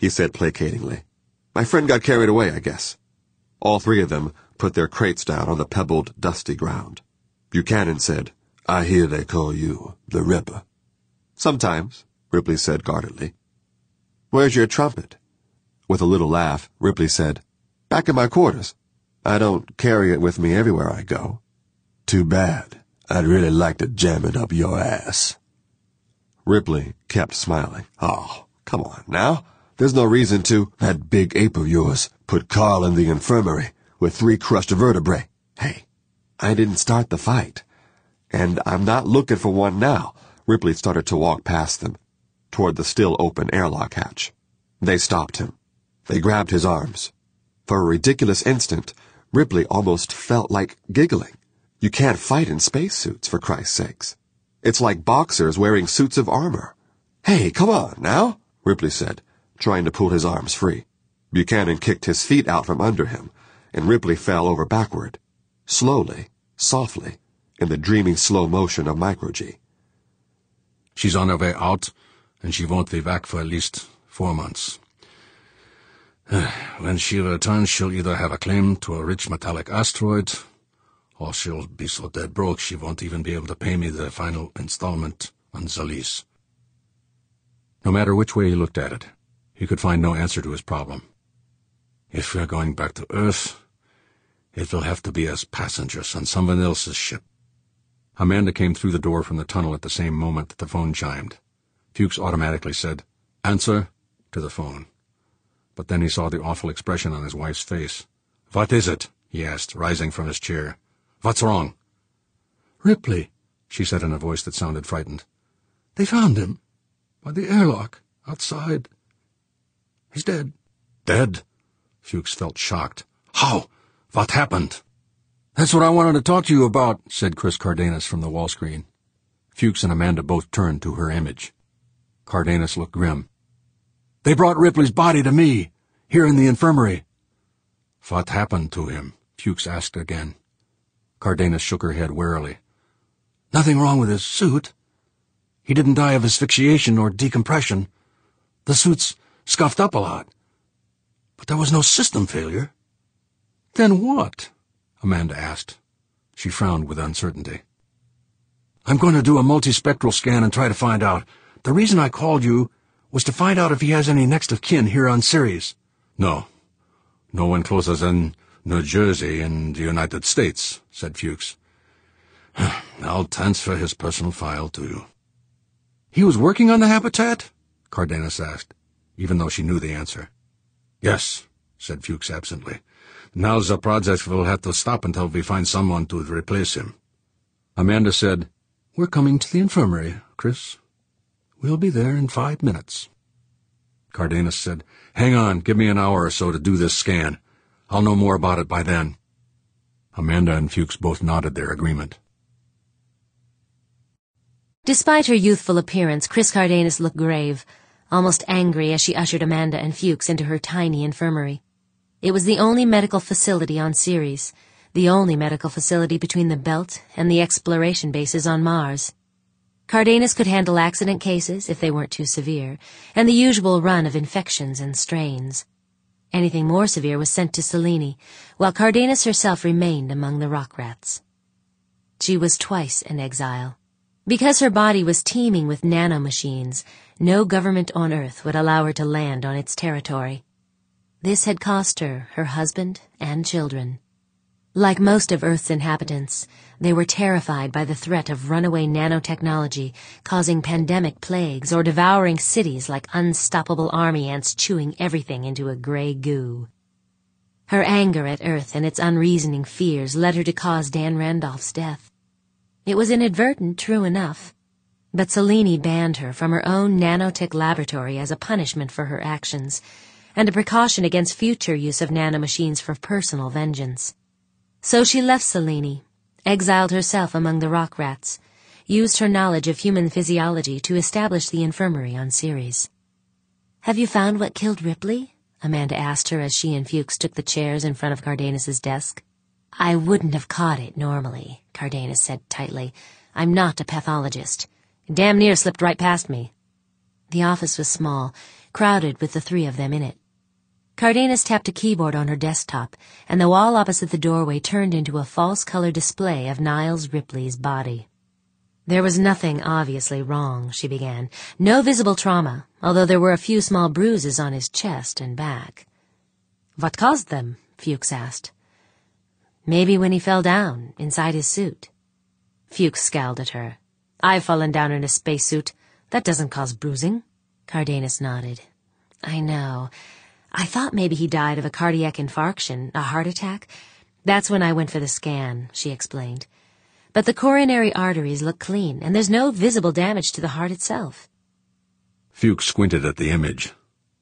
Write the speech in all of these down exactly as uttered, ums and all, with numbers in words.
he said placatingly. My friend got carried away, I guess. All three of them put their crates down on the pebbled, dusty ground. Buchanan said, I hear they call you the Ripper. Sometimes, Ripley said guardedly. Where's your trumpet? With a little laugh, Ripley said, Back in my quarters. I don't carry it with me everywhere I go. Too bad. I'd really like to jam it up your ass. Ripley kept smiling. Oh, come on now. There's no reason to. That big ape of yours put Carl in the infirmary with three crushed vertebrae. Hey, I didn't start the fight. And I'm not looking for one now. Ripley started to walk past them, toward the still open airlock hatch. They stopped him. They grabbed his arms. For a ridiculous instant, Ripley almost felt like giggling. You can't fight in spacesuits, for Christ's sakes. It's like boxers wearing suits of armor. Hey, come on, now, Ripley said, trying to pull his arms free. Buchanan kicked his feet out from under him, and Ripley fell over backward, slowly, softly, in the dreamy slow motion of Micro-G. She's on her way out, and she won't be back for at least four months. When she returns, she'll either have a claim to a rich metallic asteroid, or she'll be so dead broke she won't even be able to pay me the final installment on the lease. No matter which way he looked at it, he could find no answer to his problem. If we're going back to Earth, it will have to be as passengers on someone else's ship. Amanda came through the door from the tunnel at the same moment that the phone chimed. Fuchs automatically said, Answer, to the phone. But then he saw the awful expression on his wife's face. What is it? He asked, rising from his chair. What's wrong? Ripley, she said in a voice that sounded frightened. They found him. By the airlock, outside. He's dead. Dead? Fuchs felt shocked. How? What happened? That's what I wanted to talk to you about, said Chris Cardenas from the wall screen. Fuchs and Amanda both turned to her image. Cardenas looked grim. They brought Ripley's body to me, here in the infirmary. What happened to him? Fuchs asked again. Cardenas shook her head wearily. Nothing wrong with his suit. He didn't die of asphyxiation or decompression. The suit's scuffed up a lot. But there was no system failure. Then what? Amanda asked. She frowned with uncertainty. I'm going to do a multispectral scan and try to find out. The reason I called you was to find out if he has any next of kin here on Ceres. No. No one closer than New Jersey in the United States, said Fuchs. I'll transfer his personal file to you. He was working on the habitat? Cardenas asked, even though she knew the answer. Yes, said Fuchs absently. Now the project will have to stop until we find someone to replace him. Amanda said, We're coming to the infirmary, Chris. We'll be there in five minutes. Cardenas said, Hang on, give me an hour or so to do this scan. I'll know more about it by then. Amanda and Fuchs both nodded their agreement. Despite her youthful appearance, Chris Cardenas looked grave, almost angry as she ushered Amanda and Fuchs into her tiny infirmary. It was the only medical facility on Ceres, the only medical facility between the Belt and the exploration bases on Mars. Cardenas could handle accident cases, if they weren't too severe, and the usual run of infections and strains. Anything more severe was sent to Selene, while Cardenas herself remained among the rock rats. She was twice an exile. Because her body was teeming with nanomachines, no government on Earth would allow her to land on its territory. This had cost her her husband and children. Like most of Earth's inhabitants, they were terrified by the threat of runaway nanotechnology causing pandemic plagues or devouring cities like unstoppable army ants chewing everything into a gray goo. Her anger at Earth and its unreasoning fears led her to cause Dan Randolph's death. It was inadvertent, true enough, but Selene banned her from her own nanotech laboratory as a punishment for her actions, and a precaution against future use of nanomachines for personal vengeance. So she left Selene, exiled herself among the rock rats, used her knowledge of human physiology to establish the infirmary on Ceres. "Have you found what killed Ripley?" Amanda asked her as she and Fuchs took the chairs in front of Cardenas's desk. "I wouldn't have caught it normally," Cardenas said tightly. "I'm not a pathologist. Damn near slipped right past me." The office was small, crowded with the three of them in it. Cardenas tapped a keyboard on her desktop, and the wall opposite the doorway turned into a false-color display of Niles Ripley's body. There was nothing obviously wrong, she began. No visible trauma, although there were a few small bruises on his chest and back. What caused them? Fuchs asked. Maybe when he fell down, inside his suit. Fuchs scowled at her. I've fallen down in a spacesuit. That doesn't cause bruising. Cardenas nodded. I know. I thought maybe he died of a cardiac infarction, a heart attack. That's when I went for the scan, she explained. But the coronary arteries look clean, and there's no visible damage to the heart itself. Fuchs squinted at the image.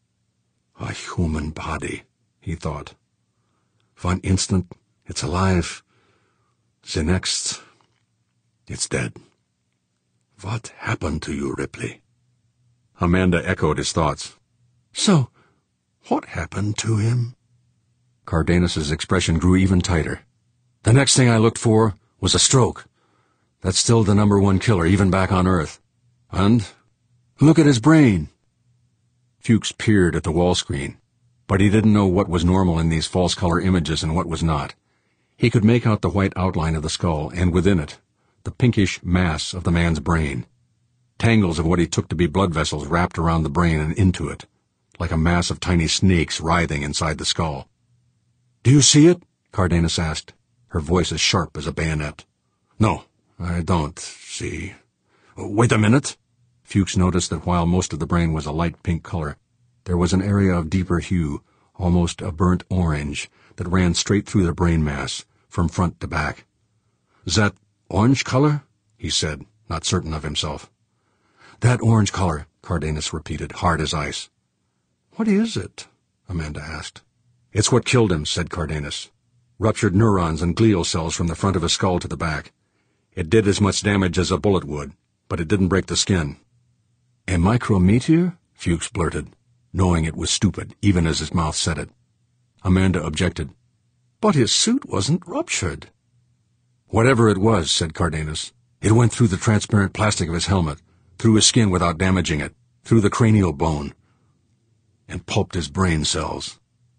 A human body, he thought. One instant, it's alive. The next, it's dead. What happened to you, Ripley? Amanda echoed his thoughts. So, what happened to him? Cardenas's expression grew even tighter. The next thing I looked for was a stroke. That's still the number one killer, even back on Earth. And look at his brain. Fuchs peered at the wall screen, but he didn't know what was normal in these false-color images and what was not. He could make out the white outline of the skull, and within it, the pinkish mass of the man's brain. Tangles of what he took to be blood vessels wrapped around the brain and into it, like a mass of tiny snakes writhing inside the skull. Do you see it? Cardenas asked, her voice as sharp as a bayonet. No, I don't see. Wait a minute. Fuchs noticed that while most of the brain was a light pink color, there was an area of deeper hue, almost a burnt orange, that ran straight through the brain mass, from front to back. That orange color? He said, not certain of himself. That orange color, Cardenas repeated, hard as ice. What is it? Amanda asked. It's what killed him, said Cardenas. Ruptured neurons and glial cells from the front of his skull to the back. It did as much damage as a bullet would, but it didn't break the skin. A micrometeor? Fuchs blurted, knowing it was stupid, even as his mouth said it. Amanda objected. But his suit wasn't ruptured. Whatever it was, said Cardenas, it went through the transparent plastic of his helmet, through his skin without damaging it, through the cranial bone, and pulped his brain cells.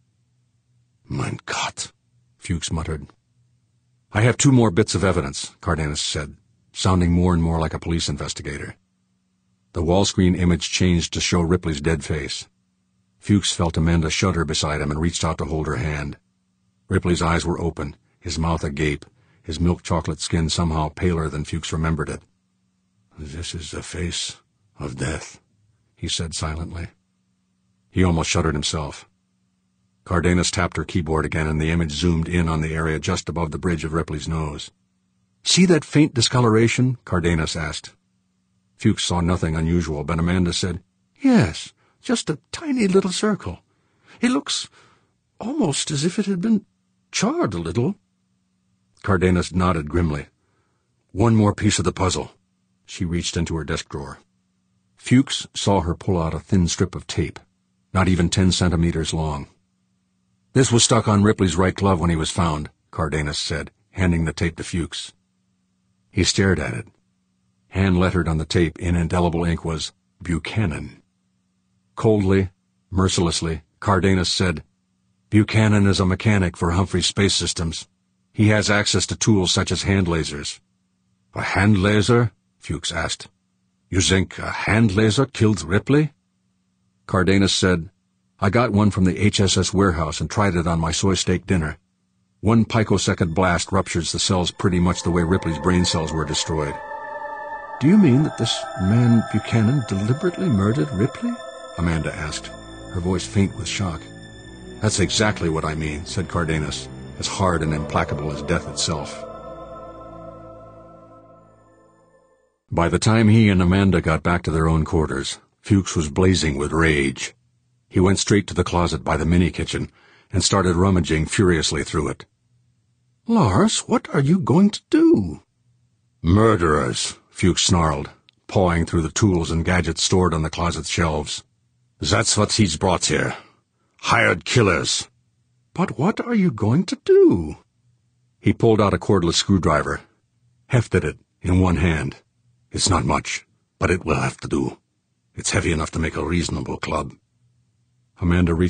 Mein Gott, Fuchs muttered. I have two more bits of evidence, Cardenas said, sounding more and more like a police investigator. The wall screen image changed to show Ripley's dead face. Fuchs felt Amanda shudder beside him and reached out to hold her hand. Ripley's eyes were open, his mouth agape, his milk chocolate skin somehow paler than Fuchs remembered it. This is the face of death, he said silently. He almost shuddered himself. Cardenas tapped her keyboard again, and the image zoomed in on the area just above the bridge of Ripley's nose. See that faint discoloration? Cardenas asked. Fuchs saw nothing unusual, but Amanda said, Yes, just a tiny little circle. It looks almost as if it had been charred a little. Cardenas nodded grimly. One more piece of the puzzle. She reached into her desk drawer. Fuchs saw her pull out a thin strip of tape, not even ten centimeters long. This was stuck on Ripley's right glove when he was found, Cardenas said, handing the tape to Fuchs. He stared at it. Hand-lettered on the tape in indelible ink was Buchanan. Coldly, mercilessly, Cardenas said, Buchanan is a mechanic for Humphrey Space Systems. He has access to tools such as hand lasers. A hand laser? Fuchs asked. You think a hand laser killed Ripley? Cardenas said, I got one from the H S S warehouse and tried it on my soy steak dinner. One picosecond blast ruptures the cells pretty much the way Ripley's brain cells were destroyed. Do you mean that this man Buchanan deliberately murdered Ripley? Amanda asked, her voice faint with shock. That's exactly what I mean, said Cardenas, as hard and implacable as death itself. By the time he and Amanda got back to their own quarters, Fuchs was blazing with rage. He went straight to the closet by the mini-kitchen and started rummaging furiously through it. Lars, what are you going to do? Murderers, Fuchs snarled, pawing through the tools and gadgets stored on the closet's shelves. That's what he's brought here. Hired killers. But what are you going to do? He pulled out a cordless screwdriver, hefted it in one hand. It's not much, but it will have to do. It's heavy enough to make a reasonable club. Amanda reached